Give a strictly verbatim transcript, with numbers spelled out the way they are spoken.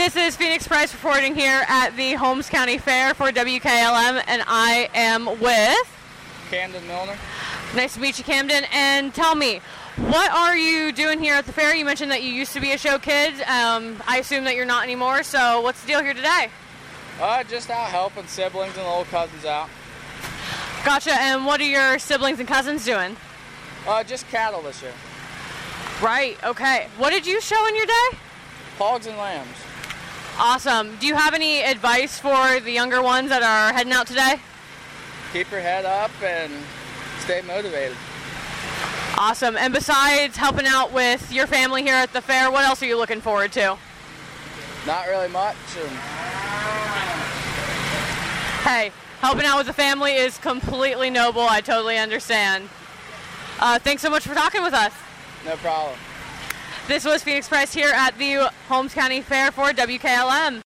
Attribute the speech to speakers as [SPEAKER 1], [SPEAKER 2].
[SPEAKER 1] This is Phoenix Price reporting here at the Holmes County Fair for W K L M, and I am with
[SPEAKER 2] Camden Milner.
[SPEAKER 1] Nice to meet you, Camden. And tell me, what are you doing here at the fair? You mentioned that you used to be a show kid. Um, I assume that you're not anymore, so what's the deal here today?
[SPEAKER 2] Uh, just out helping siblings and little cousins out.
[SPEAKER 1] Gotcha. And what are your siblings and cousins doing?
[SPEAKER 2] Uh, just cattle this year.
[SPEAKER 1] Right, okay. What did you show in your day?
[SPEAKER 2] Hogs and lambs.
[SPEAKER 1] Awesome. Do you have any advice for the younger ones that are heading out today?
[SPEAKER 2] Keep your head up and stay motivated.
[SPEAKER 1] Awesome. And besides helping out with your family here at the fair, what else are you looking forward to?
[SPEAKER 2] Not really much. And...
[SPEAKER 1] Hey, helping out with the family is completely noble. I totally understand. Uh, thanks so much for talking with us.
[SPEAKER 2] No problem.
[SPEAKER 1] This was Phoenix Price here at the Holmes County Fair for W K L M.